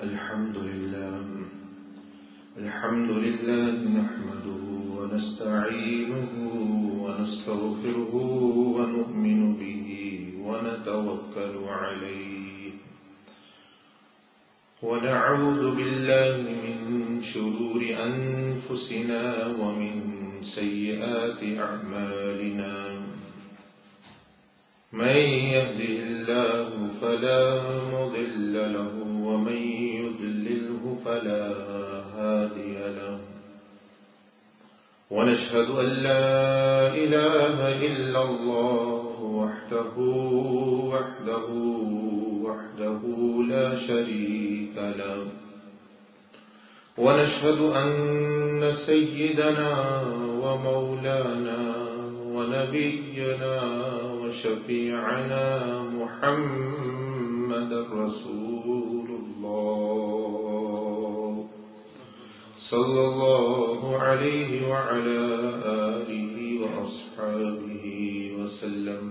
الحمد لله نحمده ونستعينه ونستغفره ونؤمن به ونتوكل عليه ونعوذ بالله من شرور أنفسنا ومن سيئات أعمالنا من يهده الله فلا مضل له ومن يضلله فلا هادي له ونشهد أن لا إله إلا الله وحده لا شريك له ونشهد أن سيدنا ومولانا ونبينا وشفيعنا محمد رسول الله صلى الله عليه وعلى آله وأصحابه وسلم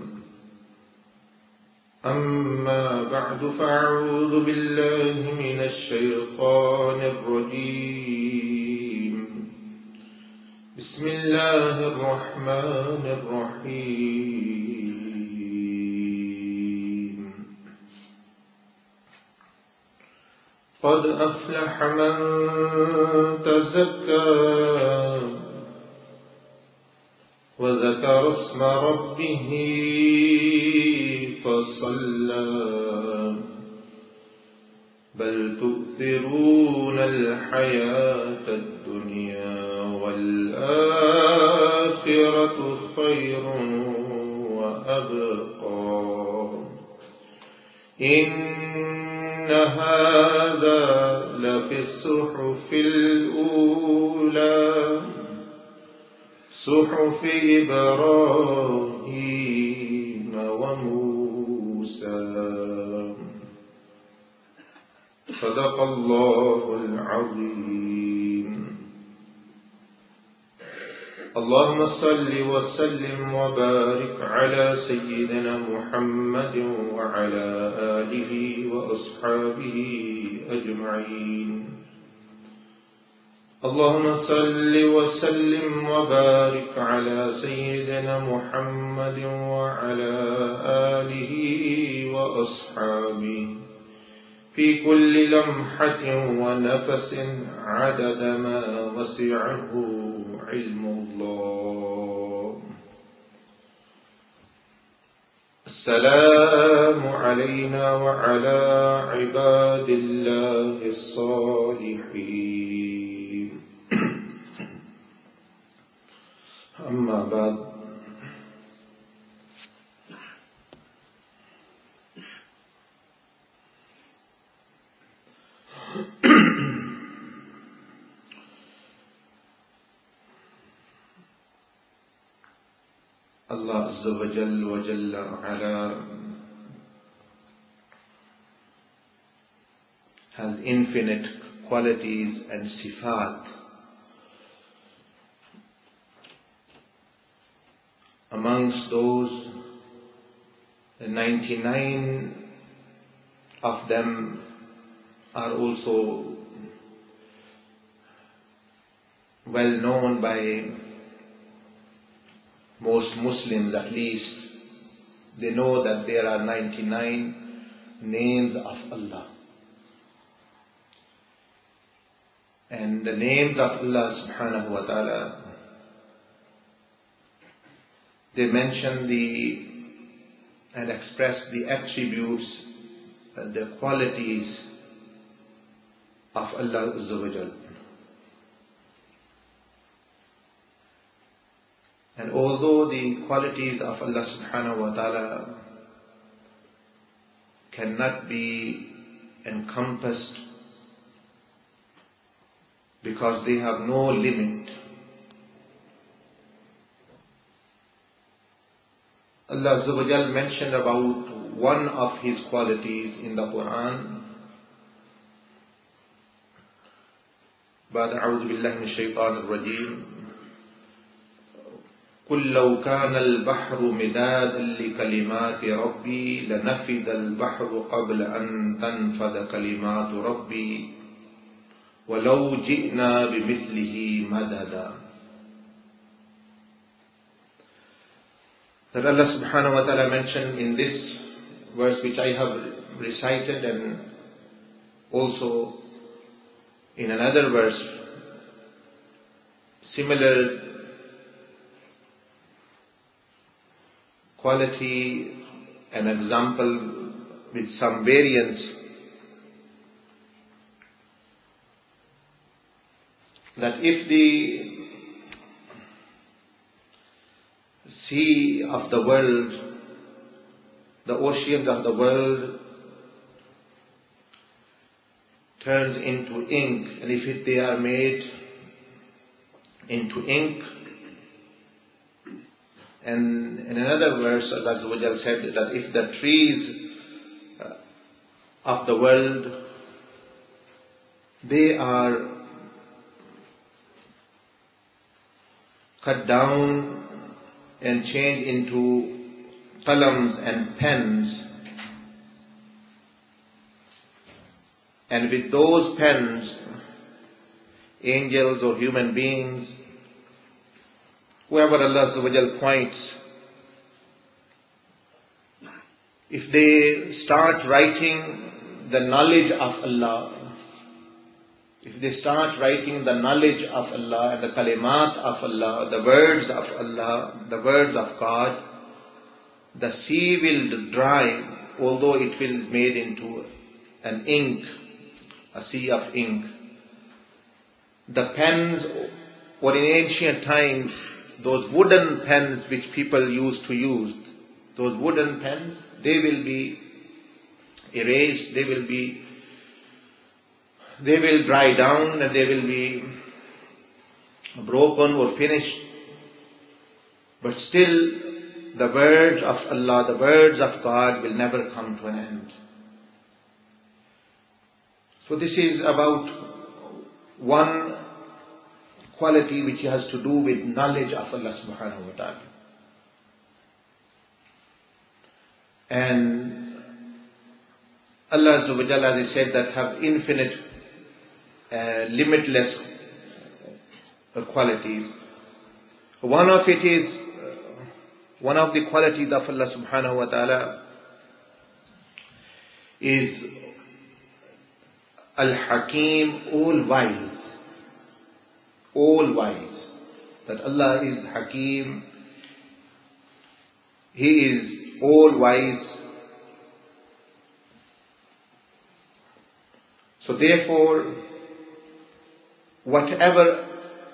أما بعد فأعوذ بالله من الشيطان الرجيم بسم الله الرحمن الرحيم قد أفلح من تزكى وذكر اسم ربه فصلى بل تؤثرون الحياة الدنيا والآخرة خير وأبقى إن هذا لفي الصحف الأولى صحف إبراهيم وموسى صدق الله العظيم اللهم صل وسلم وبارك على سيدنا محمد وعلى آله وأصحابه أجمعين اللهم صل وسلم وبارك على سيدنا محمد وعلى آله وأصحابه في كل لمحة ونفس عدد ما وسعه علم الله السلام علينا وعلى عباد الله الصالحين أما بعد Allah Azza wa Jalla ala has infinite qualities and sifat. Amongst those, 99 of them are also well known by most Muslims. At least they know that there are 99 names of Allah. And the names of Allah subhanahu wa ta'ala, they mention and express the attributes and the qualities of Allah Azza wa Jalla. And although the qualities of Allah subhanahu wa ta'ala cannot be encompassed because they have no limit, Allah Azza wa Jal mentioned about one of His qualities in the Quran. بعد أعوذ بالله من الشيطان الرجيم قُلْ لَوْ كَانَ الْبَحْرُ مِدَادًا لِكَلِمَاتِ رَبِّي لَنَفِدَ الْبَحْرُ قَبْلَ أَن تَنْفَدَ كَلِمَاتُ رَبِّي وَلَوْ جِئْنَا بِمِثْلِهِ مَدَدًا. That Allah subhanahu wa ta'ala mentioned in this verse which I have recited, and also in another verse, similar quality and example with some variance, that if the sea of the world, the oceans of the world turns into ink, and if they are made into ink, and in another verse Allah Azza wa Jalla said that if the trees of the world, they are cut down and changed into qalams and pens, and with those pens, angels or human beings, whoever Allah Azza wa Jal points, if they start writing the knowledge of Allah, if they start writing the knowledge of Allah, the kalimat of Allah, the words of Allah, the words of God, the sea will dry, although it will be made into an ink, a sea of ink. The pens, or in ancient times, those wooden pens which people used to use, those wooden pens, they will be erased, they will dry down, and they will be broken or finished. But still, the words of Allah, the words of God will never come to an end. So this is about one quality which has to do with knowledge of Allah subhanahu wa ta'ala. And Allah Azza wa Jalla, as I said, that have infinite, limitless qualities. One of it is, one of the qualities of Allah subhanahu wa ta'ala is Al-Hakim, all wise. All wise. That Allah is Hakim. He is all wise. So therefore, whatever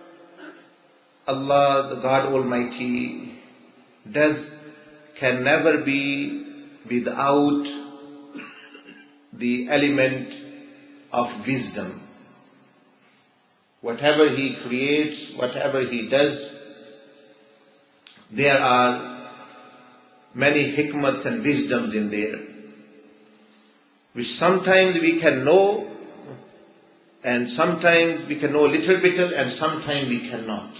Allah, the God Almighty, does can never be without the element of wisdom. Whatever He creates, whatever He does, there are many hikmats and wisdoms in there, which sometimes we can know, and sometimes we can know little bit, and sometimes we cannot.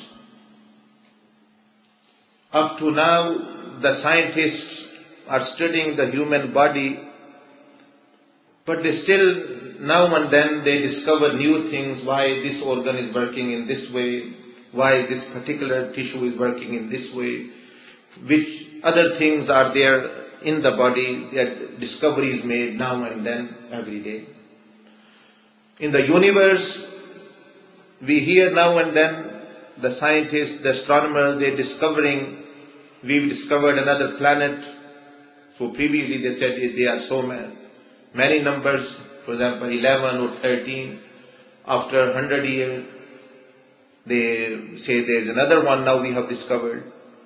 Up to now, the scientists are studying the human body, but they still, now and then, they discover new things, why this organ is working in this way, why this particular tissue is working in this way, which other things are there in the body, that discoveries made now and then, every day. In the universe, we hear now and then the scientists, the astronomers, they're discovering, we've discovered another planet. So previously they said there are so many numbers, for example 11 or 13. After 100 years, they say there's another one now we have discovered.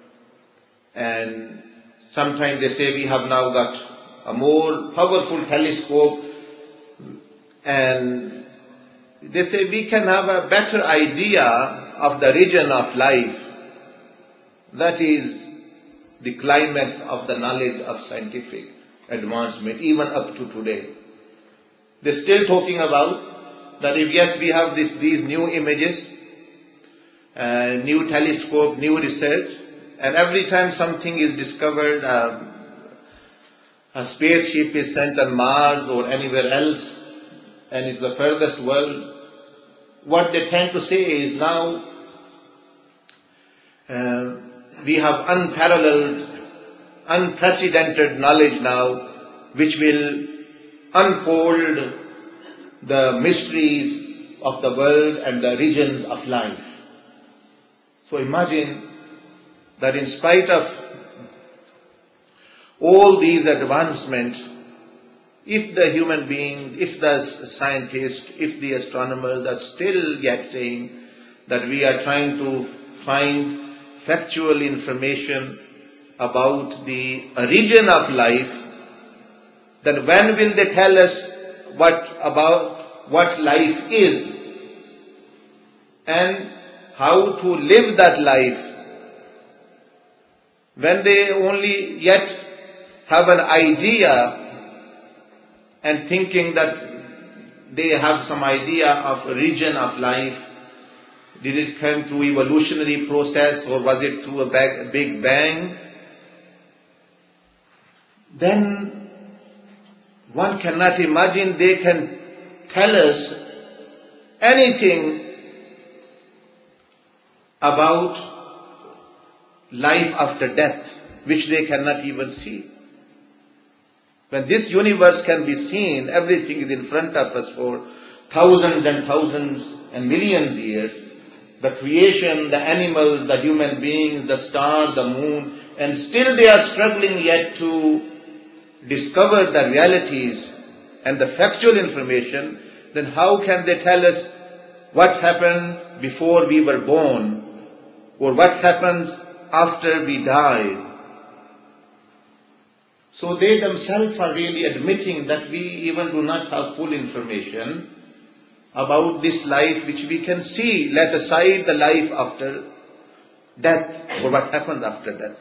And sometimes they say we have now got a more powerful telescope, and they say we can have a better idea of the region of life. That is the climax of the knowledge of scientific advancement, even up to today. They're still talking about that if yes, we have these new images, new telescope, new research, And every time something is discovered, a spaceship is sent on Mars or anywhere else, and it's the furthest world, what they tend to say is now we have unparalleled, unprecedented knowledge now, which will unfold the mysteries of the world and the regions of life. So imagine that in spite of all these advancements, if the human beings, if the scientists, if the astronomers are still yet saying that we are trying to find factual information about the origin of life, then when will they tell us what life is and how to live that life, when they only yet have an idea and thinking that they have some idea of origin of life? Did it come through evolutionary process or was it through a big bang? Then one cannot imagine they can tell us anything about life after death, which they cannot even see. When this universe can be seen, everything is in front of us for thousands and thousands and millions years. The creation, the animals, the human beings, the star, the moon, and still they are struggling yet to discover the realities and the factual information. Then how can they tell us what happened before we were born or what happens after we die? So they themselves are really admitting that we even do not have full information about this life which we can see, let aside the life after death or what happens after death.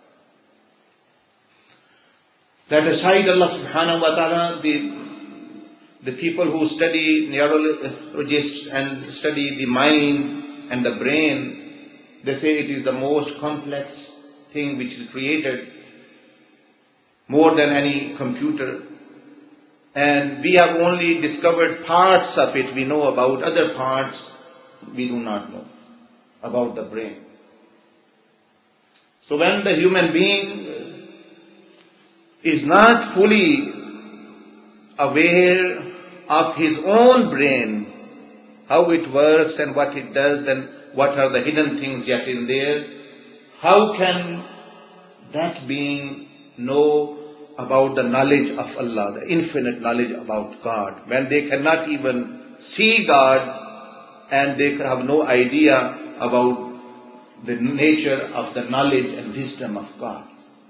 Let aside Allah subhanahu wa ta'ala, the people who study neurologists and study the mind and the brain, they say it is the most complex thing which is created, more than any computer. And we have only discovered parts of it. We know about other parts we do not know about the brain. So when the human being is not fully aware of his own brain, how it works and what it does and what are the hidden things yet in there, how can that being know about the knowledge of Allah, the infinite knowledge about God, when they cannot even see God and they have no idea about the nature of the knowledge and wisdom of God?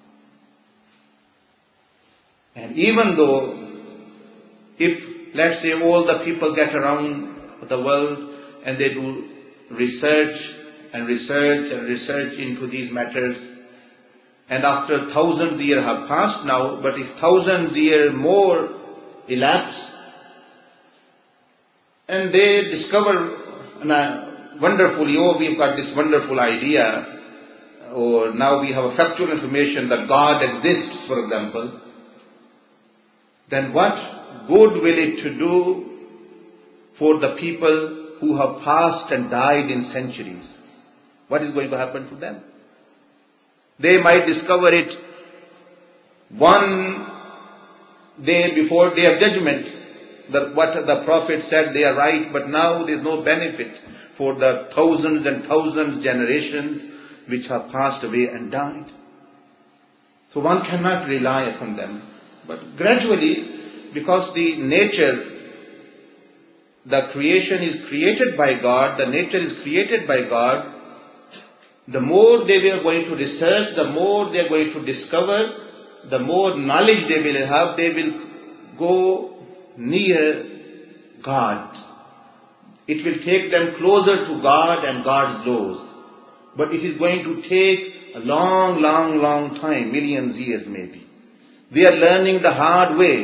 And even though, if, let's say, all the people get around the world and they do research and research and research into these matters, and after thousands of years have passed now, but if thousands of years more elapse, and they discover wonderfully, oh, we've got this wonderful idea, or now we have a factual information that God exists, for example, then what good will it to do for the people who have passed and died in centuries? What is going to happen to them? They might discover it one day before Day of Judgment, that what the Prophet said, they are right, but now there is no benefit for the thousands and thousands generations which have passed away and died. So one cannot rely upon them. But gradually, because the nature, the creation is created by God, the nature is created by God, the more they are going to research, the more they are going to discover, the more knowledge they will have, they will go near God. It will take them closer to God and God's laws. But it is going to take a long, long, long time, millions of years maybe. They are learning the hard way.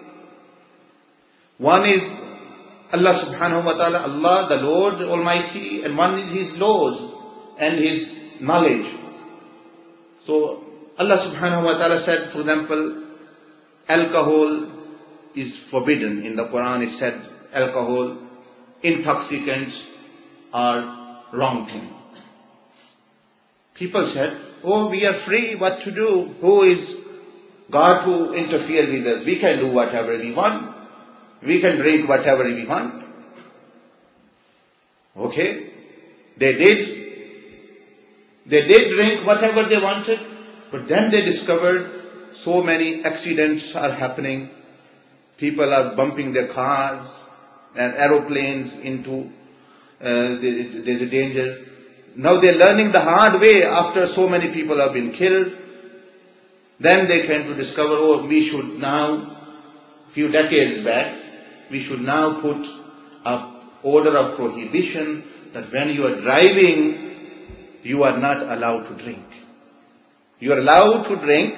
One is Allah subhanahu wa ta'ala, Allah, the Lord Almighty, and one is His laws and His knowledge. So Allah subhanahu wa ta'ala said, for example, alcohol is forbidden. In the Quran it said alcohol, intoxicants are wrong thing. People said, oh, we are free, what to do? Who is God to interfere with us? We can do whatever we want. We can drink whatever we want. Okay? They did drink whatever they wanted, but then they discovered so many accidents are happening. People are bumping their cars and aeroplanes into, there's a danger. Now they're learning the hard way after so many people have been killed. Then they came to discover, oh, we should now, few decades back, we should now put an order of prohibition that when you are driving, you are not allowed to drink. You are allowed to drink,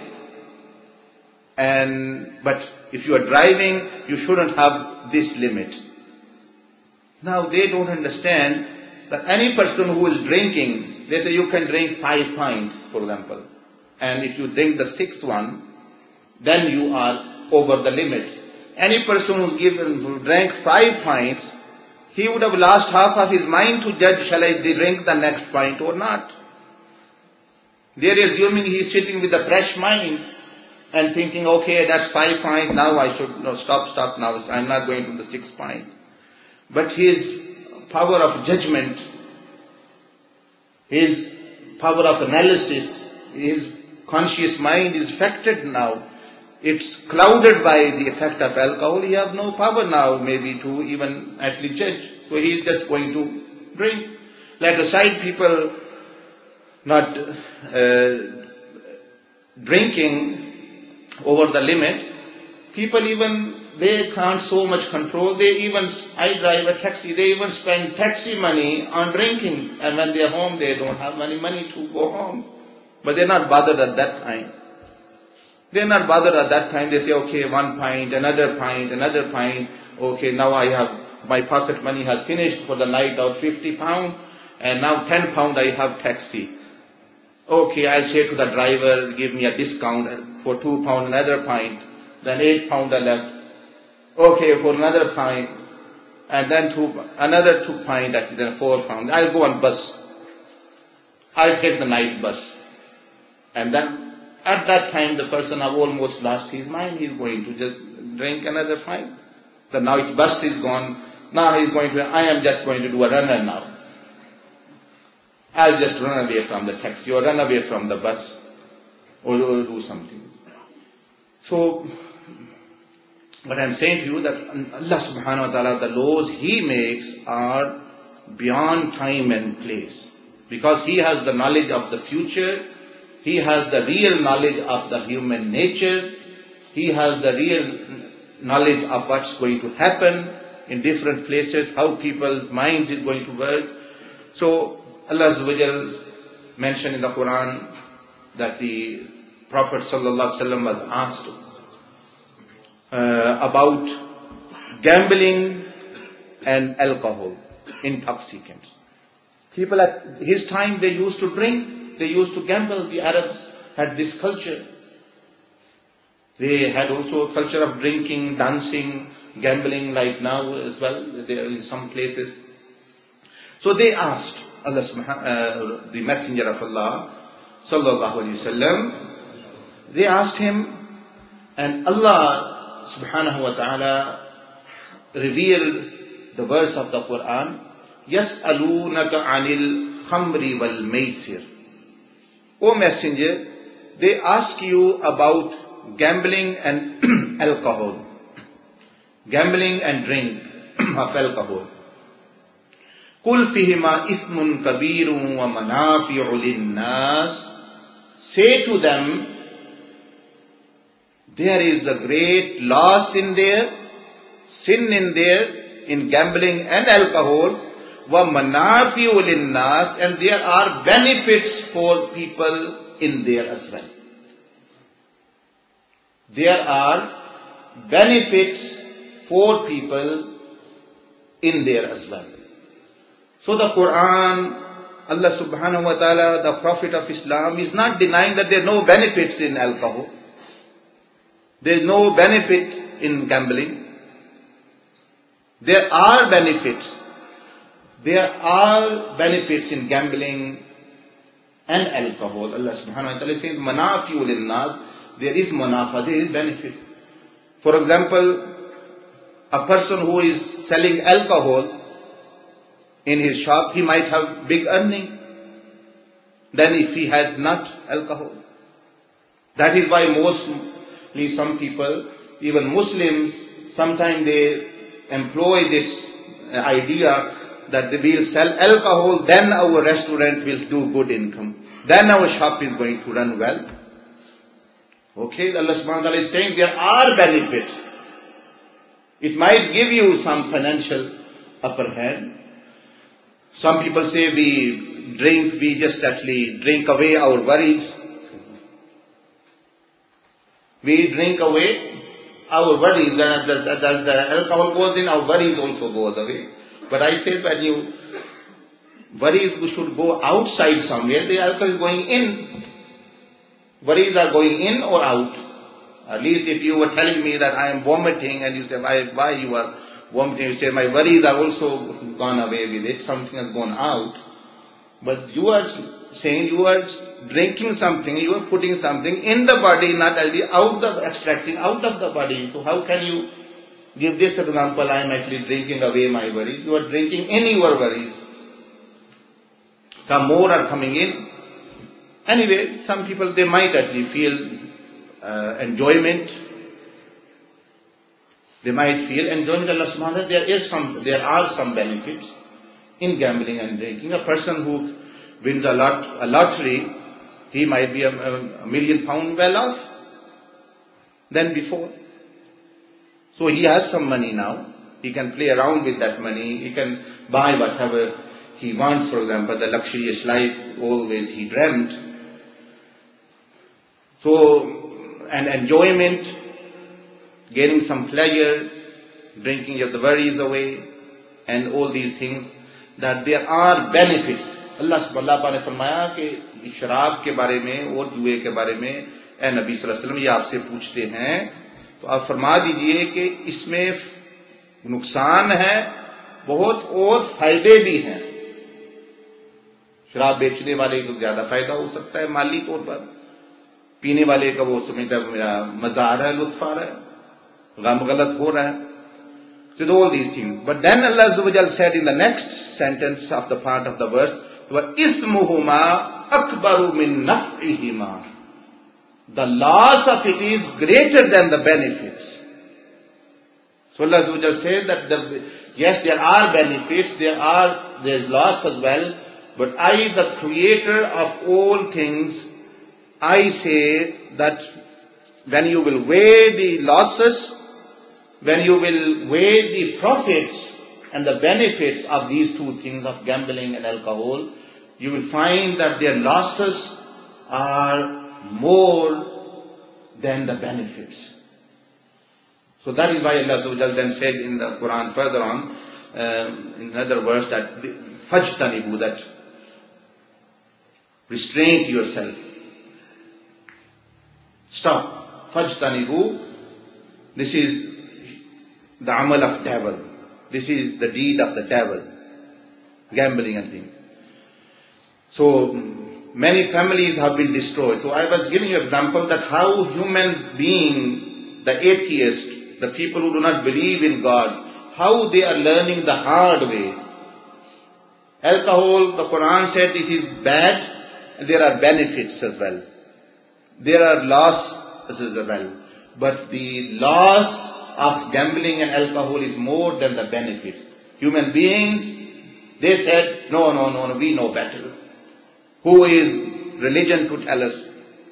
but if you are driving, you shouldn't have this limit. Now they don't understand that any person who is drinking, they say you can drink 5 pints, for example. And if you drink the 6th one, then you are over the limit. Any person who drank 5 pints, he would have lost half of his mind to judge, shall I drink the next pint or not? They are assuming he is sitting with a fresh mind and thinking, okay, that's 5 pints, now I should, stop now, I'm not going to the 6th pint. But his power of judgment, his power of analysis, his conscious mind is affected now. It's clouded by the effect of alcohol. He has no power now maybe to even actually judge. So he is just going to drink. Let aside people not drinking over the limit. People even, they can't so much control. I drive a taxi, they even spend taxi money on drinking. And when they are home, they don't have any money to go home. But they're not bothered at that time. They're not bothered at that time. They say, okay, 1 pint, another pint, another pint. Okay, now my pocket money has finished for the night of 50 pounds. And now 10 pounds I have taxi. Okay, I'll say to the driver, give me a discount for 2 pounds, another pint. Then 8 pounds are left. Okay, for another pint. And then another 2 pint, actually, then 4 pounds. I'll go on bus. I'll take the night bus. And then, at that time, the person has almost lost his mind. He's going to just drink another pint. The night bus is gone. Now I am just going to do a runner now. I'll just run away from the taxi or run away from the bus or do something. So, what I'm saying to you that Allah subhanahu wa ta'ala, the laws He makes are beyond time and place. Because He has the knowledge of the future. He has the real knowledge of the human nature. He has the real knowledge of what's going to happen in different places, how people's minds is going to work. So Allah Azza wa Jal mentioned in the Quran that the Prophet sallallahu alaihi wasallam was asked about gambling and alcohol, intoxicants. People at his time, they used to drink. They used to gamble. The Arabs had this culture. They had also a culture of drinking, dancing, gambling like now as well. They are in some places. So they asked the Messenger of Allah, sallallahu alaihi wasallam, they asked him, and Allah subhanahu wa ta'ala revealed the verse of the Quran, يَسْأَلُونَكَ عَنِ الْخَمْرِ وَالْمَيْسِرِ. O Messenger, they ask you about gambling and alcohol. Gambling and drink of alcohol. قُلْ فِيهِمَا إِثْمٌ كَبِيرٌ وَمَنَافِعُ لِلنَّاسِ. Say to them, there is a great loss in there, sin in there, in gambling and alcohol. وَمَنَافِعُ لِلنَّاسِ. And there are benefits for people in there as well. There are benefits for people in there as well. So the Quran Allah subhanahu wa ta'ala, the Prophet of Islam, is not denying that there are no benefits in alcohol. There is no benefit in gambling. There are benefits. There are benefits in gambling and alcohol. Allah subhanahu wa ta'ala is saying, Manafi'u lin-nas, there is manafa, there is benefit. For example, a person who is selling alcohol in his shop, he might have big earning than if he had not alcohol. That is why mostly some people, even Muslims, sometimes they employ this idea that they will sell alcohol, then our restaurant will do good income. Then our shop is going to run well. Okay, Allah subhanahu wa ta'ala is saying there are benefits. It might give you some financial upper hand. Some people say we just actually drink away our worries. We drink away our worries. When the alcohol goes in, our worries also goes away. But I said when you worries should go outside somewhere, the alcohol is going in. Worries are going in or out. At least if you were telling me that I am vomiting and you say, why you are vomiting? You say, my worries are also gone away with it. Something has gone out. But you are saying you are drinking something, you are putting something in the body, not only extracting out of the body. So how can you give this example, I am actually drinking away my worries? You are drinking in your worries. Some more are coming in. Anyway, some people, they might actually feel enjoyment. They might feel enjoyment. Allah subhanahu wa ta'ala, there are some benefits in gambling and drinking. A person who wins a lottery, he might be a £1 million well off than before. So he has some money now. He can play around with that money. He can buy whatever he wants, for example, the luxurious life always he dreamt. So, and enjoyment, getting some pleasure, drinking of the worries away, and all these things, that there are benefits. Allah subhanahu wa ta'ala ने फरमाया कि शराब के बारे में और जुए के बारे में ए नबी सल्लल्लाहु अलैहि वसल्लम ये आपसे पूछते हैं तो आप फरमा दीजिए कि इसमें नुकसान है बहुत और फायदे भी हैं. शराब बेचने वाले को ज्यादा फायदा हो सकता है माली तौर पर, पीने वाले का वो समझता है मेरा मजा आ रहा है, लुत्फ आ रहा है, गम गलत हो रहा है. So all these things. But then Allah Azza wa Jal said in the next sentence of the part of the verse, وَإِسْمُهُمَا أَكْبَرُ مِنْ نَفْعِهِمَا. The loss of it is greater than the benefits. So Allah Azza wa Jal said that yes, there are benefits, there is loss as well, but I, the creator of all things, I say that when you will weigh the losses, when you will weigh the profits and the benefits of these two things of gambling and alcohol, you will find that their losses are more than the benefits. So that is why Allah then said in the Quran further on, in another verse, that fajtanibu, that restrain yourself. Stop. Fajtanibu. This is the amal of devil. This is the deed of the devil. Gambling and things. So many families have been destroyed. So I was giving you an example that how human being, the atheist, the people who do not believe in God, how they are learning the hard way. Alcohol, the Quran said it is bad, and there are benefits as well. There are losses as well. But the loss of gambling and alcohol is more than the benefits. Human beings, they said, no, we know better. Who is religion to tell us?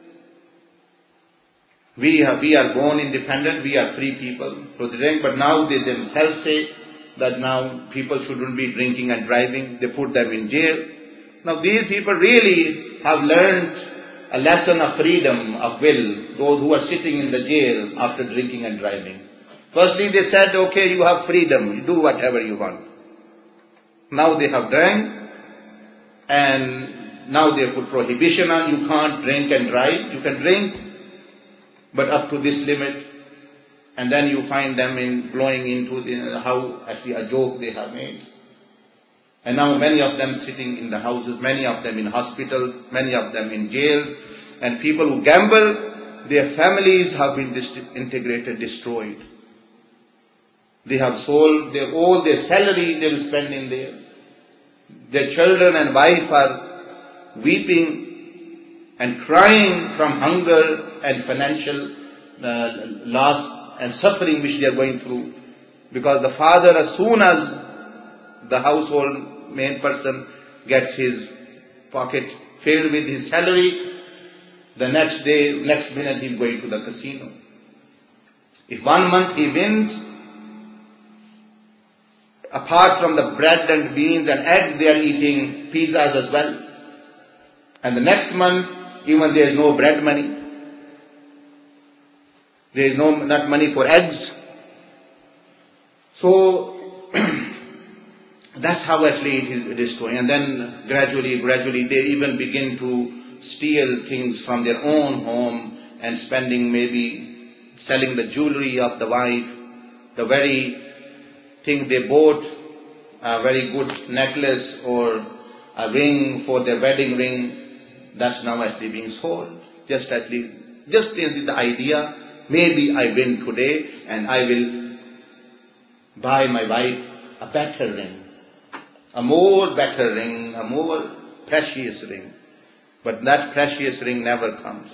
We are born independent, we are free people. So they drink, but now they themselves say that now people shouldn't be drinking and driving. They put them in jail. Now these people really have learned a lesson of freedom of will, those who are sitting in the jail after drinking and driving. Firstly they said, okay, you have freedom, you do whatever you want. Now they have drank, And now they put prohibition on, you can't drink and drive. You can drink, but up to this limit. And then you find them blowing into how actually a joke they have made. And now many of them sitting in the houses, many of them in hospitals, many of them in jails. And people who gamble, their families have been disintegrated, destroyed. They have sold all their salary they will spend in there. Their children and wife are weeping and crying from hunger and financial loss and suffering which they are going through. Because the father, as soon as the household main person gets his pocket filled with his salary, the next minute he is going to the casino. If 1 month he wins, apart from the bread and beans and eggs, they are eating pizzas as well. And the next month, even there is no bread money. There is not money for eggs. So, that's how actually it is destroying. And then gradually they even begin to steal things from their own home and spending, maybe selling the jewelry of the wife, the very thing they bought, a very good necklace or a ring for their wedding ring, that's now actually being sold. Just the idea, maybe I win today and I will buy my wife a better ring, a more better ring, a more precious ring. But that precious ring never comes.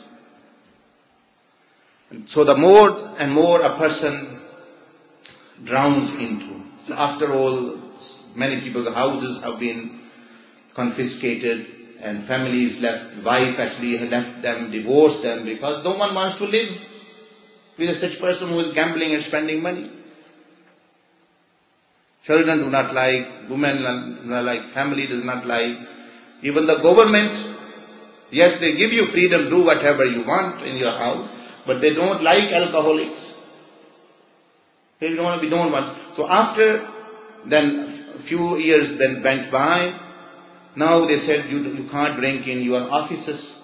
And so the more and more a person drowns into. So after all, many people's houses have been confiscated and families left, wife actually left them, divorced them, because no one wants to live with such person who is gambling and spending money. Children do not like, women do not like, family does not like. Even the government, yes, they give you freedom, do whatever you want in your house, but they don't like alcoholics. We don't want. So after then a few years then went by, now they said you can't drink in your offices.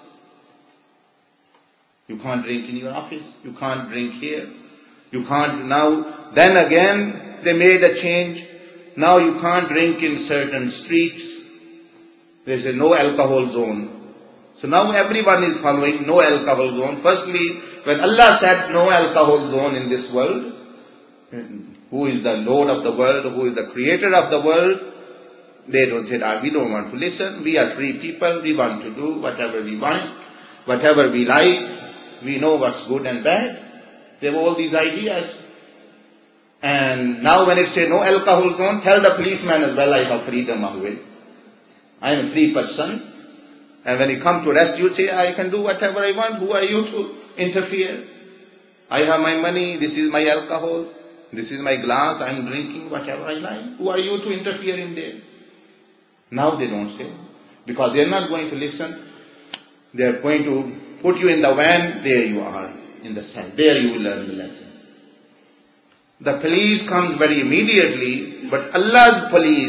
You can't drink in your office. You can't drink here. You can't now. Then again they made a change. Now you can't drink in certain streets. There's a no alcohol zone. So now everyone is following no alcohol zone. Firstly, when Allah said no alcohol zone in this world, who is the Lord of the world, who is the creator of the world, they don't say, we don't want to listen, we are free people, we want to do whatever we want, whatever we like, we know what's good and bad. They have all these ideas. And now when it says no alcohol zone, tell the policeman as well, I have freedom of will. I am a free person. And when he comes to arrest you, say, I can do whatever I want, who are you to interfere? I have my money, this is my alcohol. This is my glass, I am drinking whatever I like. Who are you to interfere in there? Now they don't say. Because they are not going to listen. They are going to put you in the van, there you are, in the cell. There you will learn the lesson. The police comes very immediately, but Allah's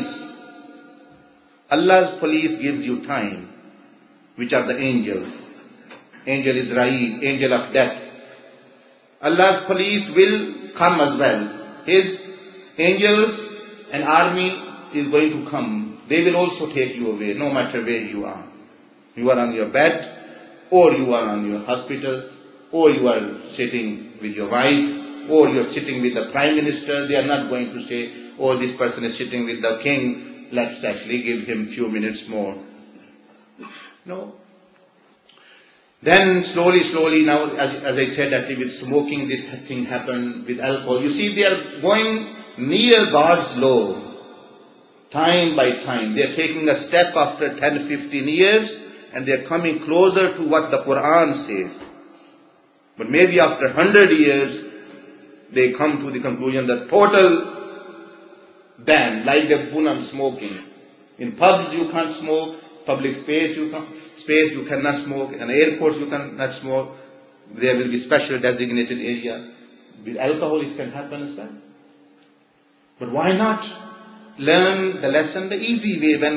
police gives you time, which are the angels. Angel Israel, angel of death. Allah's police will come as well. His angels and army is going to come. They will also take you away, no matter where you are. You are on your bed, or you are on your hospital, or you are sitting with your wife, or you are sitting with the Prime Minister. They are not going to say, oh, this person is sitting with the king, let's actually give him few minutes more. No. Then slowly now, as I said, actually with smoking this thing happened, with alcohol. You see, they are going near God's law, time by time. They are taking a step after 10, 15 years, and they are coming closer to what the Quran says. But maybe after 100 years, they come to the conclusion that total ban, like the punam smoking. In pubs you can't smoke, public space you cannot smoke, in airports you cannot smoke. There will be special designated area. With alcohol it can happen as well. But why not learn the lesson the easy way? When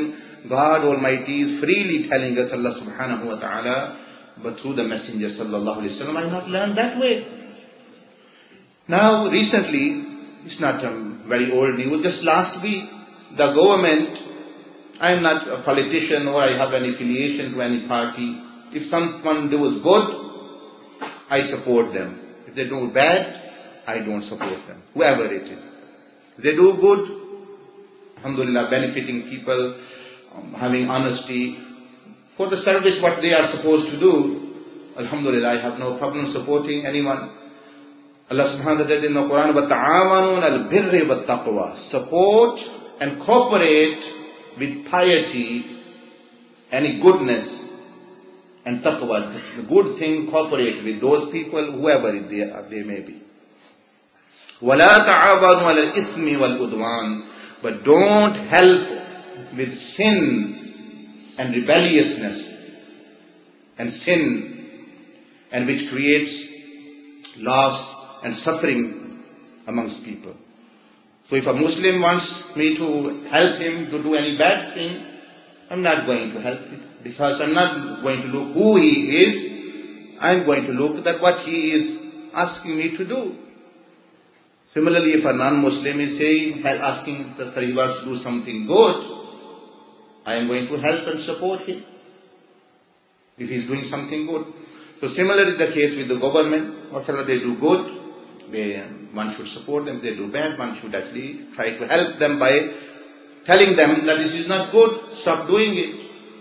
God Almighty is freely telling us, Allah subhanahu wa ta'ala, but through the Messenger sallallahu alayhi wa sallam, I have not learned that way. Now, recently, it's not very old news, just last week, the government, I am not a politician or I have any affiliation to any party. If someone does good, I support them. If they do bad, I don't support them, whoever it is. If they do good, alhamdulillah, benefiting people, having honesty, for the service what they are supposed to do, alhamdulillah, I have no problem supporting anyone. Allah subhanahu wa ta'ala said in the Quran, وَتَعَاوَنُوا عَلَى الْبِرِّ وَالتَّقْوَى. Support and cooperate with piety, any goodness, and taqwa, the good thing, cooperate with those people, whoever they may be. وَلَا تَعَاوَنُوا عَلَى الْإِثْمِ وَالْعُدْوَانِ. But don't help with sin and rebelliousness and sin, and which creates loss and suffering amongst people. So if a Muslim wants me to help him to do any bad thing, I'm not going to help him, because I'm not going to look who he is. I'm going to look at what he is asking me to do. Similarly, if a non-Muslim is asking that he wants to do something good, I am going to help and support him if he is doing something good. So similarly is the case with the government. Whatever they do good, one should support them. If they do bad, one should actually try to help them by telling them that this is not good, stop doing it.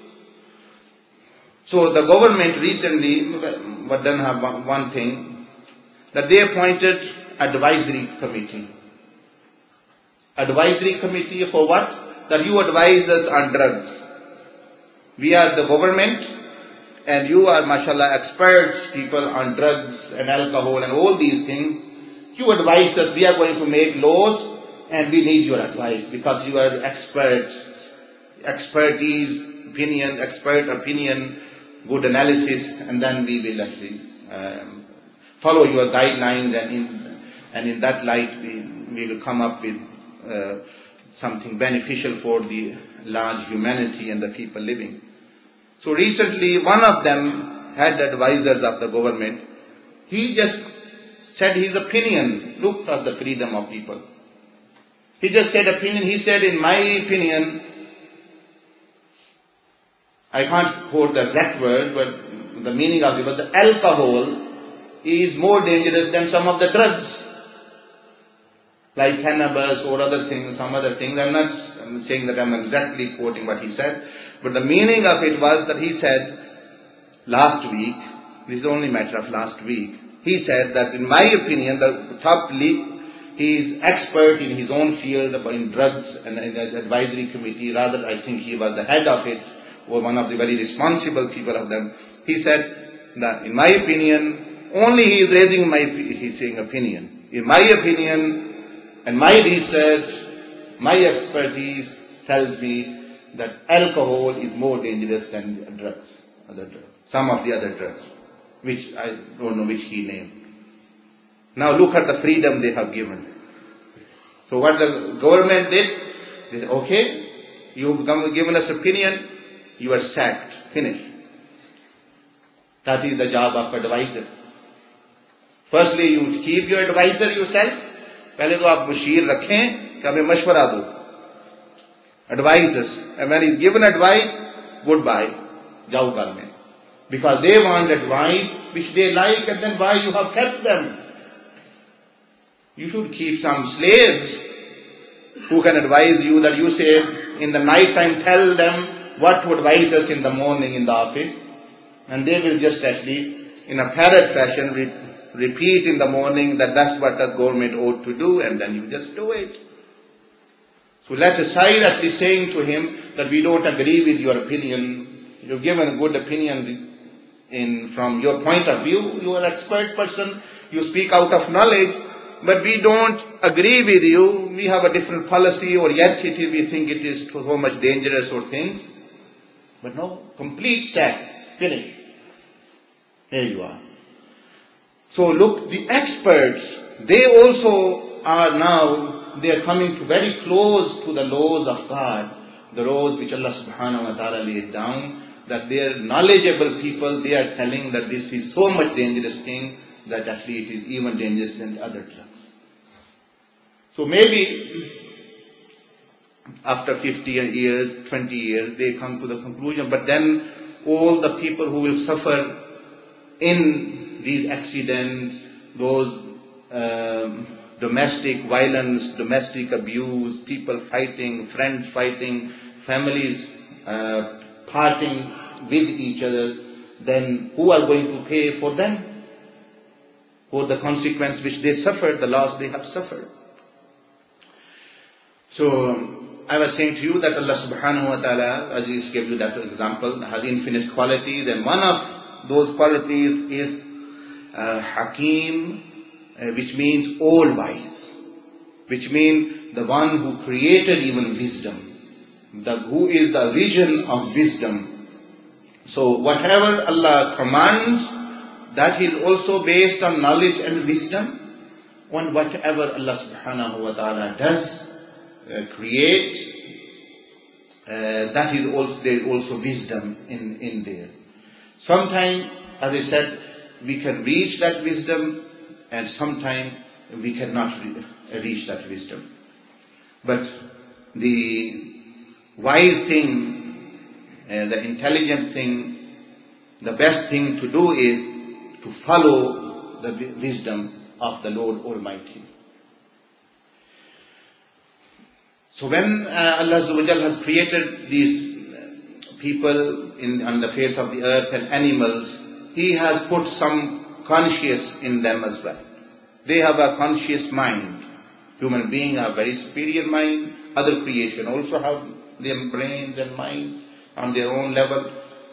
So the government recently, but then have one thing, that they appointed advisory committee. Advisory committee for what? That you advise us on drugs. We are the government, and you are, mashallah, experts people on drugs and alcohol and all these things. You advise us, we are going to make laws, and we need your advice, because you are expertise, expert opinion, good analysis, and then we will actually follow your guidelines, and in that light we will come up with something beneficial for the large humanity and the people living. So recently one of them had advisors of the government. He just said his opinion. Look at the freedom of people. He just said opinion. He said, in my opinion, I can't quote the exact word, but the meaning of it, but the alcohol is more dangerous than some of the drugs, like cannabis or other things, some other things. I'm saying that I'm exactly quoting what he said, but the meaning of it was that he said last week, this is only a matter of last week, he said that in my opinion, the top league, he is expert in his own field in drugs and in the advisory committee. Rather, I think he was the head of it, or one of the very responsible people of them. He said that in my opinion, only he is raising he's saying opinion. In my opinion and my research, my expertise tells me that alcohol is more dangerous than drugs, some of the other drugs, which I don't know which he named. Now look at the freedom they have given. So what the government did, they said, okay, you've given us opinion, you are sacked, finished. That is the job of advisor. Firstly, you keep your advisor yourself. पहले तो आप मुशीर रखें कि हमें मशवरा दो. Advisors. And when he's given advice, goodbye. जाओ घर में. Because they want advice which they like, and then why you have kept them? You should keep some slaves who can advise you, that you say in the night time tell them what to advise us in the morning in the office, and they will just actually in a parrot fashion repeat in the morning that that's what the government ought to do, and then you just do it. So let aside at least saying to him that we don't agree with your opinion. You've given a good opinion from your point of view. You are an expert person. You speak out of knowledge. But we don't agree with you. We have a different policy, or yet we think it is so much dangerous or things. But no, complete sack. Finish. Here you are. So look, the experts, they also are now, they are coming very close to the laws of God. the roads which Allah subhanahu wa ta'ala laid down, that they are knowledgeable people, they are telling that this is so much dangerous thing that actually it is even dangerous than other drugs. So maybe after 50 years, 20 years, they come to the conclusion, but then all the people who will suffer in these accidents, those domestic violence, domestic abuse, people fighting, friends fighting, families parting with each other, then who are going to pay for them? For the consequence which they suffered, the loss they have suffered. So, I was saying to you that Allah subhanahu wa ta'ala, as I just gave you that example, has infinite qualities, and one of those qualities is Hakim, which means all-wise, which means the one who created even wisdom, who is the origin of wisdom. So whatever Allah commands, that is also based on knowledge and wisdom. On whatever Allah subhanahu wa ta'ala does, create, that is also, there is also wisdom in there. Sometimes, as I said, we can reach that wisdom, and sometimes we cannot reach that wisdom. But the wise thing, the intelligent thing, the best thing to do is to follow the wisdom of the Lord Almighty. So when Allah Azza wa Jal has created these people on the face of the earth and animals, He has put some conscious in them as well. They have a conscious mind. Human beings have very superior mind. Other creation also have their brains and minds on their own level.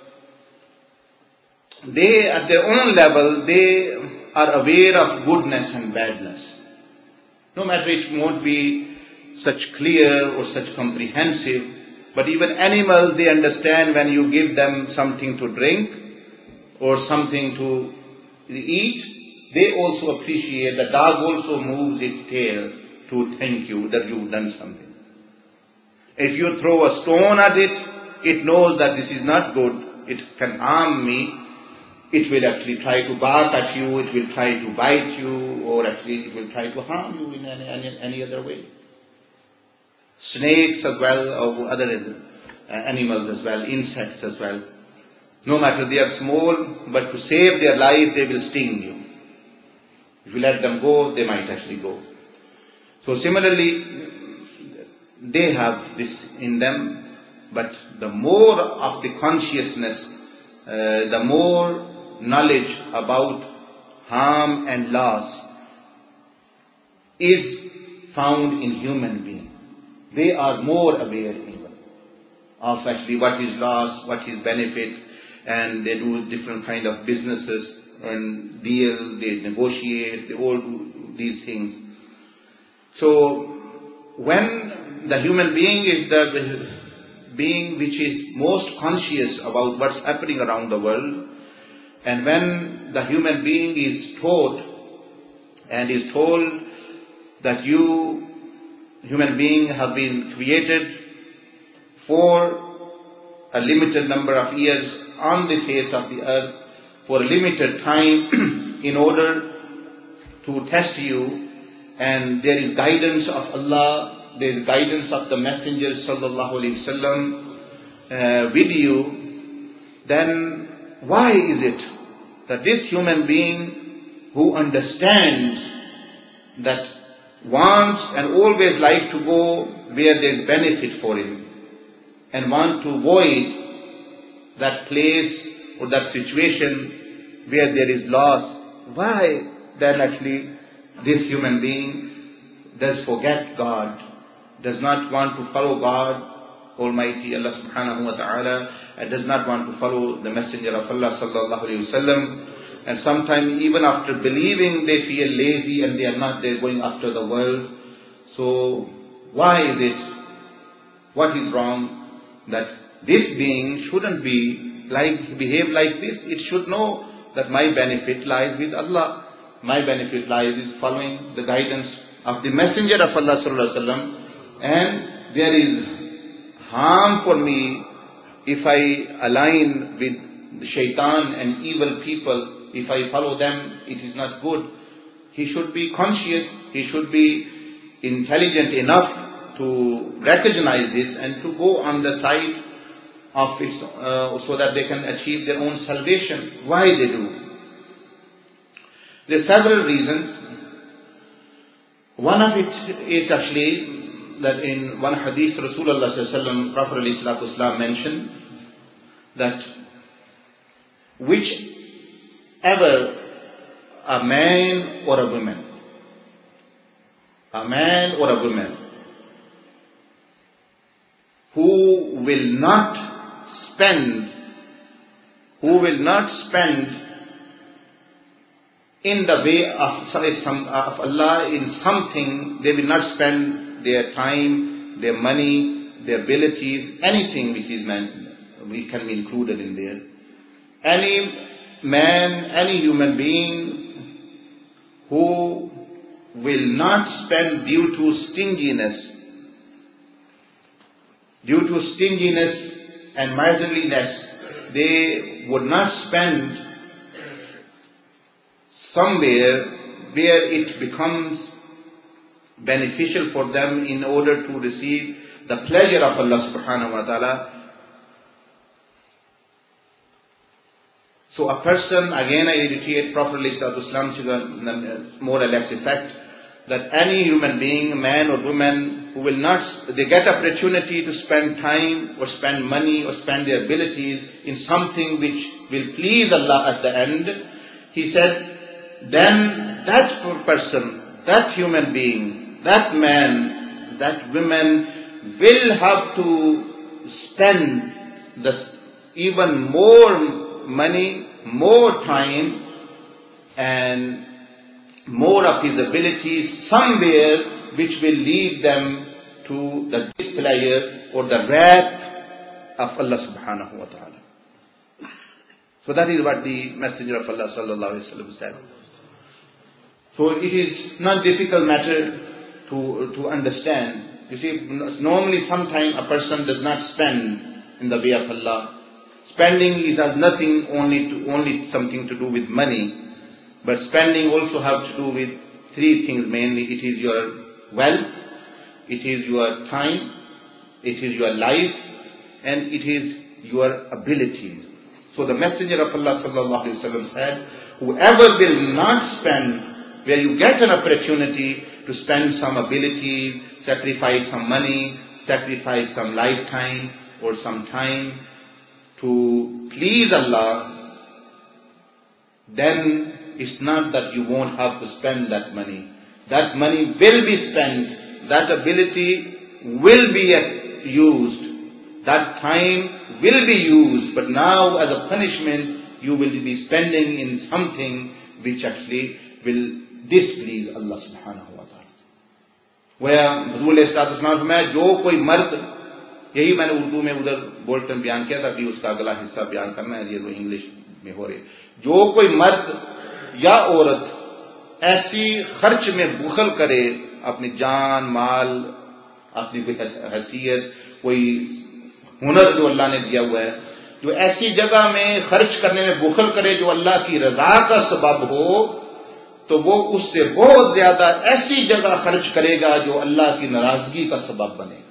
They, at their own level, they are aware of goodness and badness. No matter it won't be such clear or such comprehensive, but even animals, they understand when you give them something to drink or something to eat, they also appreciate. The dog also moves its tail to thank you that you've done something. If you throw a stone at it, it knows that this is not good, it can harm me. It will actually try to bark at you, it will try to bite you, or actually it will try to harm you in any other way. Snakes as well, or other animals as well, insects as well. No matter they are small, but to save their life, they will sting you. If you let them go, they might actually go. So similarly, they have this in them, but the more of the consciousness, the more knowledge about harm and loss is found in human beings. They are more aware even of actually what is loss, what is benefit, and they do different kind of businesses and deal, they negotiate, they all do these things. So when the human being is the being which is most conscious about what's happening around the world, and when the human being is taught and is told that you, human being, have been created for a limited number of years on the face of the earth, for a limited time in order to test you, and there is guidance of Allah, there is guidance of the Messenger sallallahu alaihi wasallam with you, then why is it that this human being who understands that wants and always like to go where there is benefit for him and want to avoid that place or that situation where there is loss, why then actually this human being does forget God, does not want to follow God Almighty, Allah subhanahu wa ta'ala, and does not want to follow the Messenger of Allah sallallahu alayhi wa sallam. And sometimes even after believing they feel lazy and they are not there going after the world. So why is it, what is wrong that this being shouldn't behave like this? It should know that my benefit lies with Allah. My benefit lies in following the guidance of the Messenger of Allah sallallahu alaihi wasallam, and there is harm for me if I align with the shaitan and evil people. If I follow them, it is not good. He should be conscious, he should be intelligent enough to recognize this and to go on the side of it so that they can achieve their own salvation. Why they do? There are several reasons. One of it is actually that in one hadith Rasulullah sallallahu alaihi wasallam, Prophet ﷺ mentioned that whichever a man or a woman who will not spend in the way of Allah in something, they will not spend their time, their money, their abilities, anything which can be included in there. Any man, any human being who will not spend due to stinginess and miserliness, they would not spend somewhere where it becomes beneficial for them in order to receive the pleasure of Allah subhanahu wa ta'ala. So a person, again I repeat, Prophet ﷺ more or less effect, that any human being, man or woman, who will not, they get opportunity to spend time or spend money or spend their abilities in something which will please Allah at the end, he said, then that person, that human being, that man, that woman will have to spend even more money, more time, and more of his abilities somewhere which will lead them to the displeasure or the wrath of Allah subhanahu wa ta'ala. So that is what the Messenger of Allah sallallahu alaihi wasallam said. So it is not difficult matter to understand. You see, normally sometimes a person does not spend in the way of Allah. Spending has nothing only something to do with money, but spending also have to do with three things mainly. It is your wealth, it is your time, it is your life, and it is your abilities. So the Messenger of Allah sallallahu alaihi wasallam said, whoever will not spend, where you get an opportunity to spend some abilities, sacrifice some money, sacrifice some lifetime or some time to please Allah, then it's not that you won't have to spend that money. That money will be spent, that ability will be used, that time will be used, but now as a punishment you will be spending in something which actually will displease Allah subhanahu wa ta'ala. Where Rasul फरमाया, जो कोई मर्द, यही मैंने उर्दू में उधर Bolton बयान किया था, अभी उसका अगला हिस्सा बयान करना है, ये वो इंग्लिश में हो रही, जो कोई मर्द या औरत ऐसी खर्च में बुखल करे, अपनी जान माल, अपनी कोई हैसियत, कोई हुनर जो अल्लाह ने दिया हुआ है, जो ऐसी जगह में खर्च करने में बुखल करे जो अल्लाह की रजा का सबब हो, तो वो उससे बहुत ज्यादा ऐसी जगह खर्च करेगा जो अल्लाह की नाराजगी का सबब बनेगा.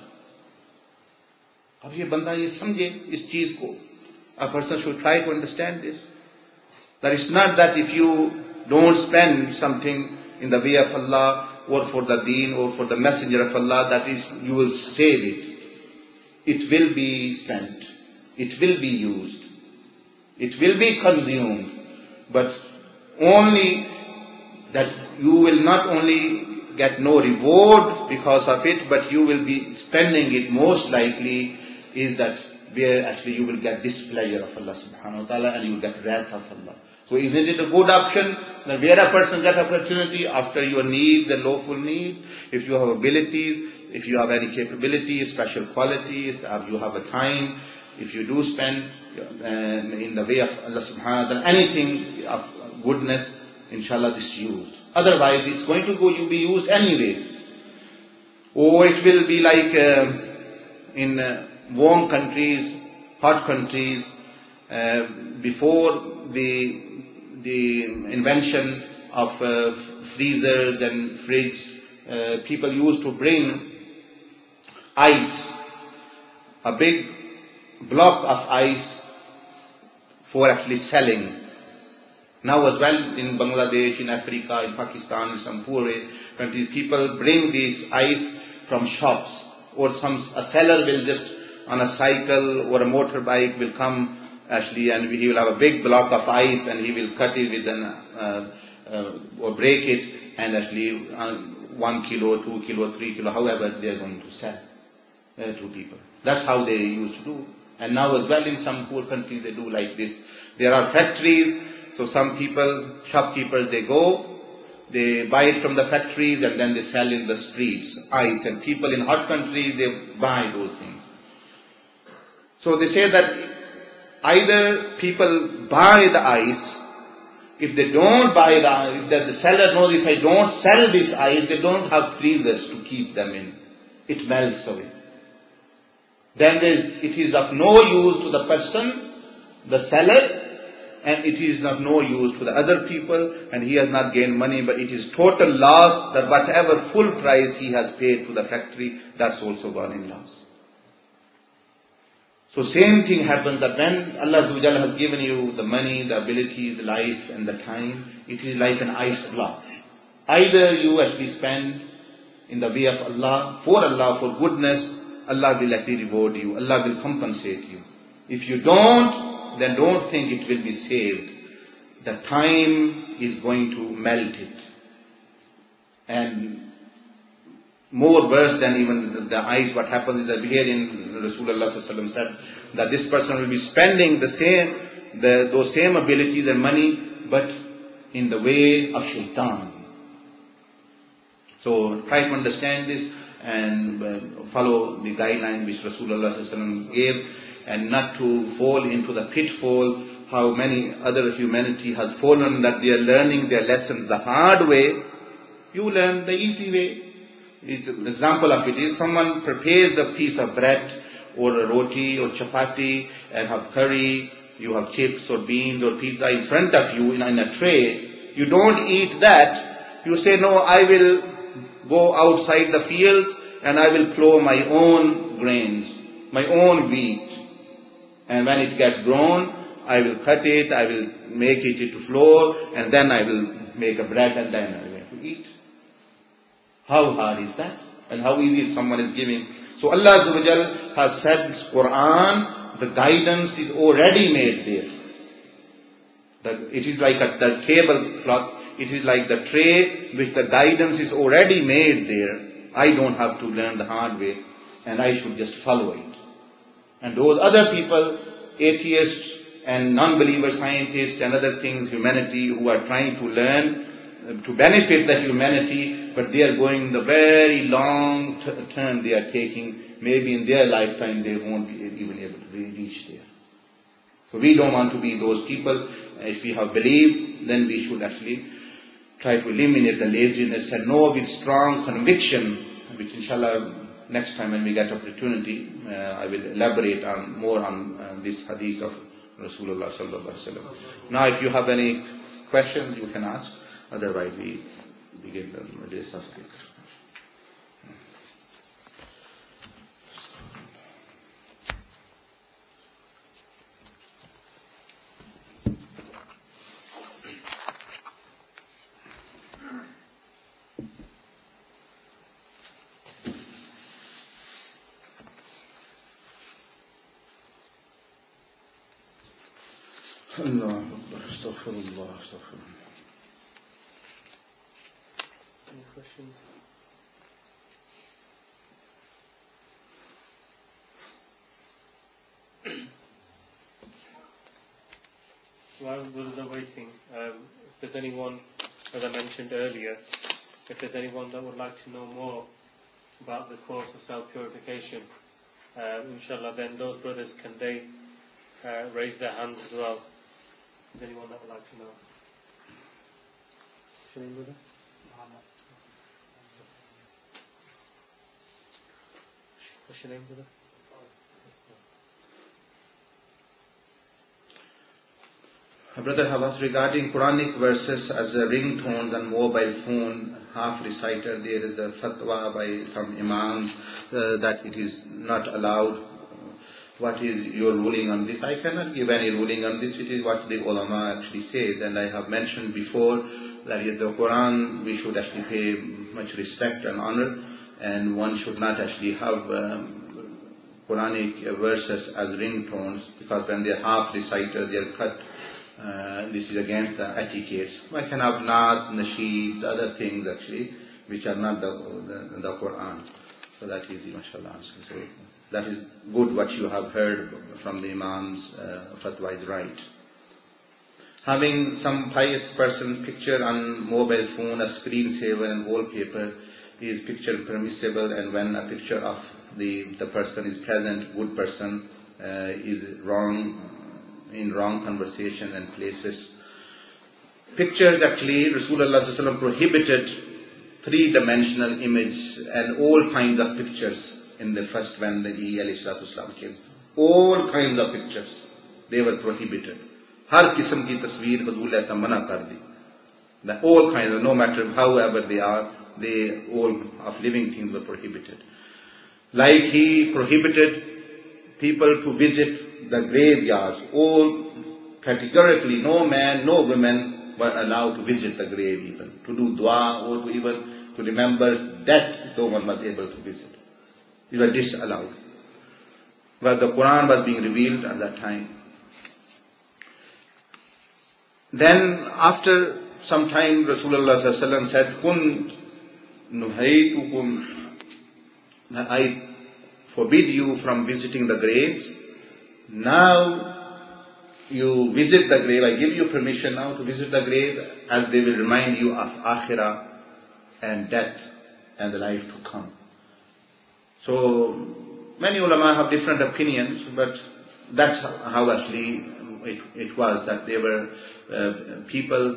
अब ये बंदा ये समझे इस चीज को. A person should try to understand this. That it's not that if you don't spend something in the way of Allah or for the deen or for the messenger of Allah, that is, you will save it. It will be spent. It will be used. It will be consumed. But only that you will not only get no reward because of it, but you will be spending it most likely is that where actually you will get displeasure of Allah subhanahu wa ta'ala and you will get wrath of Allah. So isn't it a good option that where a person gets opportunity after your need, the lawful needs, if you have abilities, if you have any capabilities, special qualities, if you have a time, if you do spend in the way of Allah subhanahu wa ta'ala, anything of goodness, inshallah this is used. Otherwise it's going to be used anyway. Or it will be like in warm countries, hot countries, before the invention of freezers and fridge, people used to bring ice, a big block of ice for actually selling. Now as well in Bangladesh, in Africa, in Pakistan, in some poor countries, people bring this ice from shops, or a seller will just on a cycle or a motorbike will come actually, and he will have a big block of ice and he will cut it with or break it, and actually 1 kilo, 2 kilo, 3 kilo, however they are going to sell to people. That's how they used to do. And now as well in some poor countries they do like this. There are factories, so some people, shopkeepers, they go, they buy it from the factories and then they sell in the streets, ice. And people in hot countries, they buy those things. So they say that either people buy the ice, if they don't buy the ice, if the seller knows if I don't sell this ice, they don't have freezers to keep them in. It melts away. Then it is of no use to the person, the seller, and it is of no use to the other people, and he has not gained money, but it is total loss, that whatever full price he has paid to the factory, that's also gone in loss. So same thing happens that when Allah Azza wa Jalla has given you the money, the ability, the life and the time, it is like an ice block. Either you actually spend in the way of Allah, for goodness, Allah will actually reward you, Allah will compensate you. If you don't, then don't think it will be saved. The time is going to melt it. And more worse than even the ice, what happens is that here in Rasulullah said that this person will be spending those same abilities and money, but in the way of shaitan. So try to understand this and follow the guideline which Rasulullah gave, and not to fall into the pitfall how many other humanity has fallen, that they are learning their lessons the hard way. You learn the easy way. An example of it is someone prepares a piece of bread or a roti or chapati and have curry, you have chips or beans or pizza in front of you in a tray. You don't eat that. You say, no, I will go outside the fields and I will plow my own grains, my own wheat. And when it gets grown, I will cut it, I will make it into flour, and then I will make a bread and then I will to eat. How hard is that? And how easy if someone is giving? So Allah Azza wa Jal has said, Quran, the guidance is already made there. It is like the tablecloth, it is like the tray which the guidance is already made there. I don't have to learn the hard way, and I should just follow it. And those other people, atheists and non-believer scientists and other things, humanity, who are trying to learn to benefit the humanity, but they are going the very long term they are taking. Maybe in their lifetime they won't be even able to reach there. So we don't want to be those people. If we have believed, then we should actually try to eliminate the laziness and know with strong conviction, which inshallah next time when we get opportunity, I will elaborate more on this hadith of Rasulullah sallallahu alaihi wasallam. Now if you have any questions you can ask, otherwise we begin the majlis of dhikr. Allah Akbar, astaghfirullah, astaghfirullah. Any questions? While brothers are waiting, if there's anyone, as I mentioned earlier, if there's anyone that would like to know more about the course of self-purification, inshallah, then those brothers, can they raise their hands as well? Is anyone that would like to know? What's your name, brother? Muhammad. What's your name, brother? Brother Havas, regarding Quranic verses as ringtones and mobile phone half reciter, there is a fatwa by some imams that it is not allowed. What is your ruling on this? I cannot give any ruling on this. It is what the ulama actually says, and I have mentioned before that is the Quran we should actually pay much respect and honor, and one should not actually have Quranic verses as ringtones, because when they are half recited, they are cut. This is against the etiquettes. One can have naat, nasheeds, other things actually, which are not the Quran. So that is the mashallah answer. So that is good what you have heard from the imams. Fatwa is right. Having some pious person picture on mobile phone, a screensaver and wallpaper, is picture permissible, and when a picture of the person is present, good person, is wrong, in wrong conversation and places. Pictures actually, Rasulullah ﷺ prohibited three-dimensional image and all kinds of pictures in the first when the ﷺ came. All kinds of pictures, they were prohibited. Har kisam ki tasveer Huzur ta mana kar di. All kinds of, no matter however they are, they all of living things were prohibited. Like he prohibited people to visit the graveyards. All categorically, no man, no women were allowed to visit the grave even. To do dua or to even to remember death, no one was able to visit. They were disallowed. But the Quran was being revealed at that time. Then after some time, Rasulullah ﷺ said, Kun nuhaytukum, I forbid you from visiting the graves. Now you visit the grave. I give you permission now to visit the grave, as they will remind you of akhirah and death and the life to come. So many ulama have different opinions, but that's how actually it was, that there were people,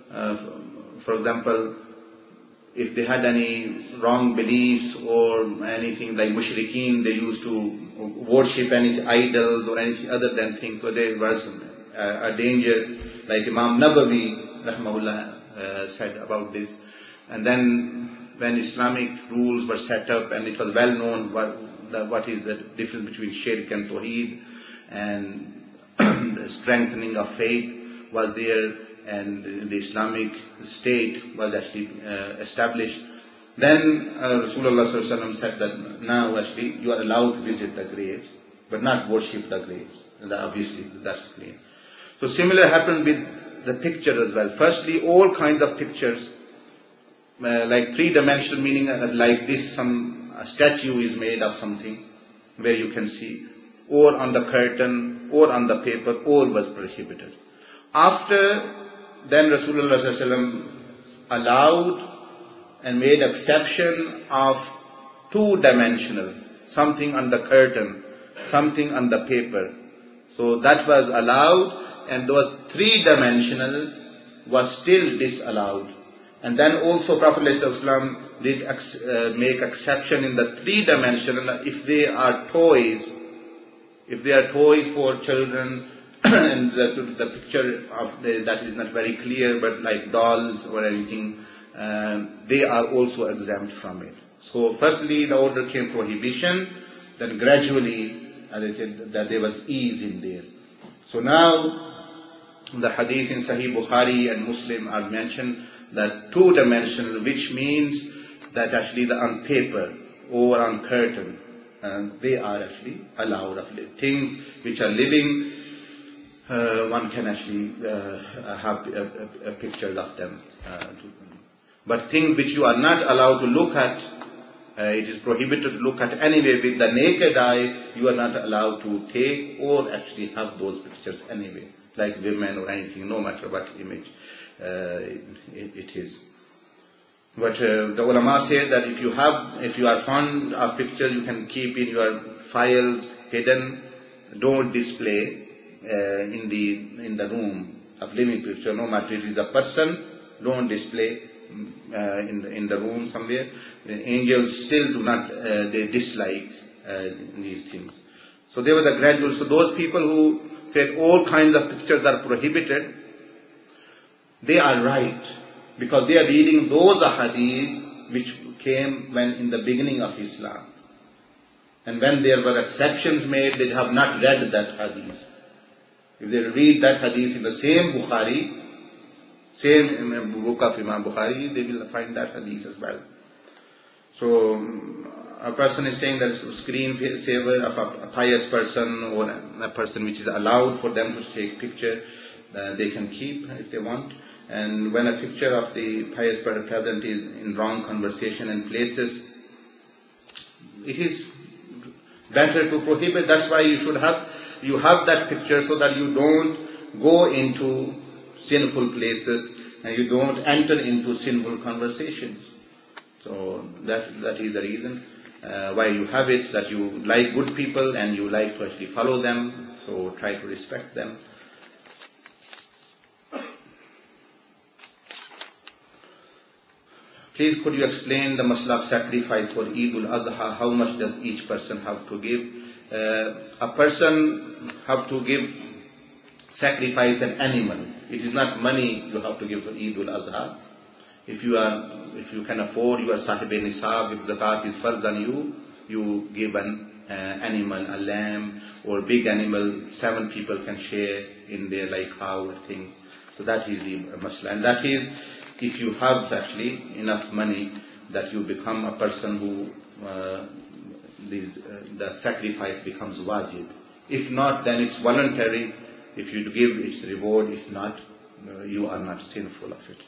for example, if they had any wrong beliefs or anything like mushrikeen, they used to worship any idols or anything other than things. So there was a danger, like Imam Nawawi rahmahullah said about this. And then when Islamic rules were set up, and it was well known what is the difference between shirk and tawheed, and the strengthening of faith was there, and the Islamic state was actually established. Then Rasulullah ﷺ said that now actually you are allowed to visit the graves, but not worship the graves. And obviously that's clear. So similar happened with the picture as well. Firstly, all kinds of pictures, like three-dimensional, meaning like this, a statue is made of something where you can see, or on the curtain, or on the paper, all was prohibited. After then Rasulullah ﷺ allowed and made exception of two-dimensional, something on the curtain, something on the paper. So that was allowed, and those three-dimensional was still disallowed. And then also Prophet ﷺ did make exception in the three-dimensional if they are toys. If they are toys for children, and the picture of that is not very clear, but like dolls or anything, they are also exempt from it. So firstly the order came prohibition, then gradually, as I said, that there was ease in there. So now the hadith in Sahih Bukhari and Muslim are mentioned that two-dimensional, which means that actually on paper or on curtain, they are actually allowed. Things which are living, one can actually have pictures of them. But things which you are not allowed to look at, it is prohibited to look at anyway. With the naked eye, you are not allowed to take or actually have those pictures anyway, like women or anything, no matter what image it is. But the ulama say that if you are fond of pictures, you can keep in your files hidden. Don't display in the room of living picture, no matter it is a person. Don't display in the room somewhere. The angels still do not, they dislike these things. So there was a gradual. So those people who said all kinds of pictures are prohibited, they are right, because they are reading those ahadith which came when in the beginning of Islam. And when there were exceptions made, they have not read that hadith. If they read that hadith in the same Bukhari, same book of Imam Bukhari, they will find that hadith as well. So a person is saying that screen saver of a pious person or a person which is allowed for them to take picture, they can keep if they want. And when a picture of the pious person present is in wrong conversation and places, it is better to prohibit. That's why you have that picture so that you don't go into sinful places and you don't enter into sinful conversations. So that is the reason why you have it, that you like good people and you like to actually follow them, so try to respect them. Please could you explain the masala of sacrifice for Eid al-Adha? How much does each person have to give? A person have to give, sacrifice an animal. It is not money you have to give for Eid al-Adha. If you can afford, you are sahib nisab, if zakat is farz on you, you give an animal, a lamb or big animal, 7 people can share in their like cow or things. So that is the masala. And that is, if you have actually enough money that you become a person who the sacrifice becomes wajib. If not, then it's voluntary. If you give, it's reward. If not, you are not sinful of it.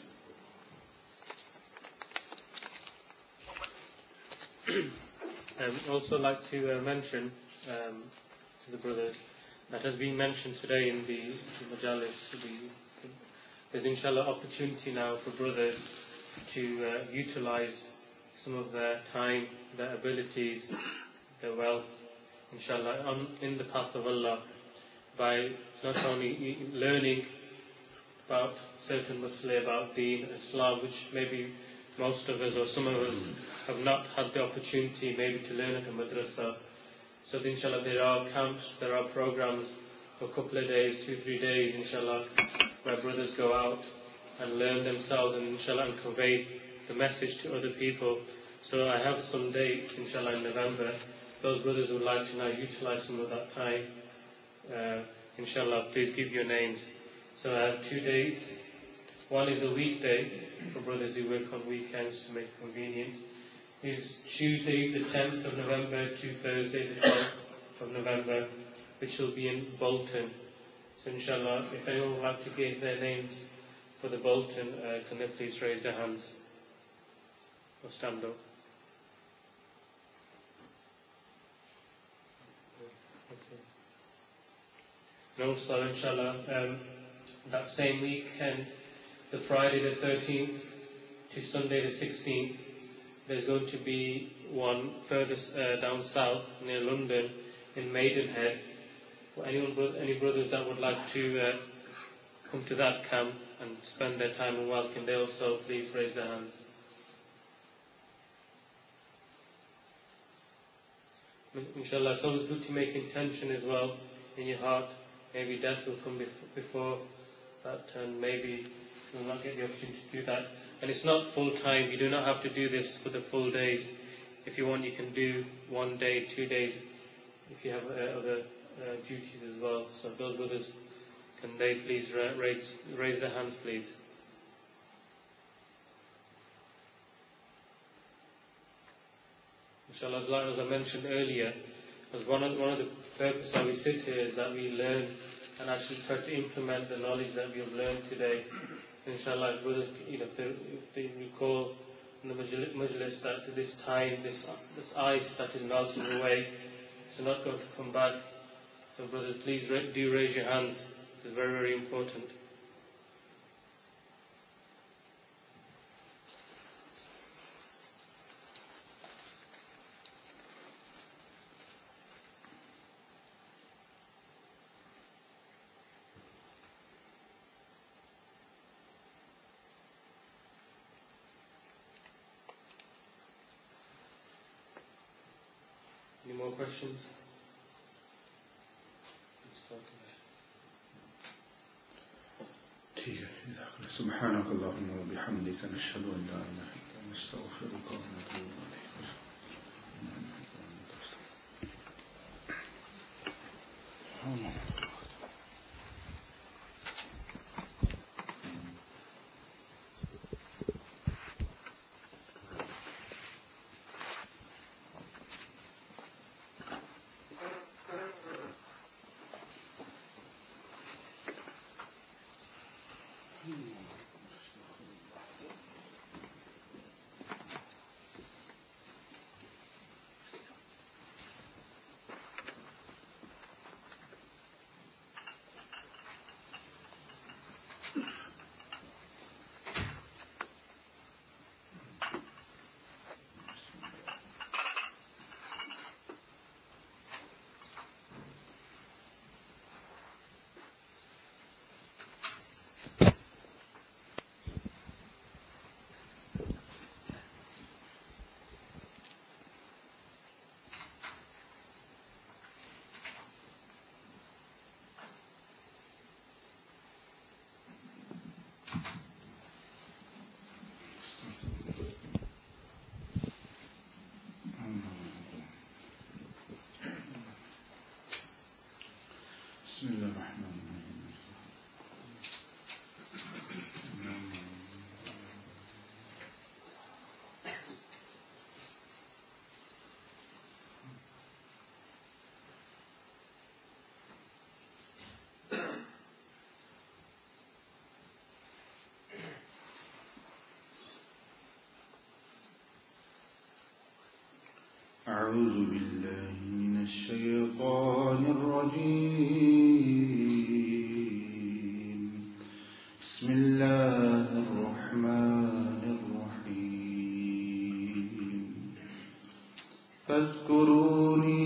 I'd also like to mention to the brothers that has been mentioned today in the majalis. There's inshallah opportunity now for brothers to utilize some of their time, their abilities, their wealth, inshallah, in the path of Allah, by not only learning about certain masala, about Deen, Islam, which maybe most of us or some of us have not had the opportunity maybe to learn at a madrasa. So inshallah there are camps, there are programs for a couple of days, 2-3 days, inshallah, where brothers go out and learn themselves and inshallah and convey the message to other people. So I have some dates inshallah in November. If those brothers would like to now utilize some of that time, inshallah, please give your names. So I have 2 dates. One is a weekday for brothers who work on weekends to make it convenient. It's Tuesday the 10th of November to Thursday the 12th of November, which will be in Bolton. So inshallah, if anyone would like to give their names for the Bolton, can they please raise their hands or stand up? Okay. And also inshallah, that same weekend, the Friday the 13th to Sunday the 16th, there's going to be one further down south near London in Maidenhead. For any brothers that would like to come to that camp and spend their time and wealth, can they also please raise their hands? Inshallah, it's always good to make intention as well in your heart. Maybe death will come before that, and maybe you will not get the opportunity to do that. And it's not full time. You do not have to do this for the full days. If you want, you can do 1 day, 2 days, if you have other duties as well. So those brothers, can they please raise their hands, please? Inshallah, as I mentioned earlier, as one of the purposes that we sit here is that we learn and actually try to implement the knowledge that we have learned today. So inshallah, brothers, if they recall in the majlis that this time, this ice that is melting away, it's not going to come back. So brothers, please do raise your hands. This is very, very important. Any more questions? سبحانك اللهم وبحمدك نشهد أن لا إله إلا أنت نستغفرك ونتوب إليك. بسم الله الرحمن الرحيم. أعوذ بالله من الشيطان الرجيم. بسم الله الرحمن الرحيم. فاذكروني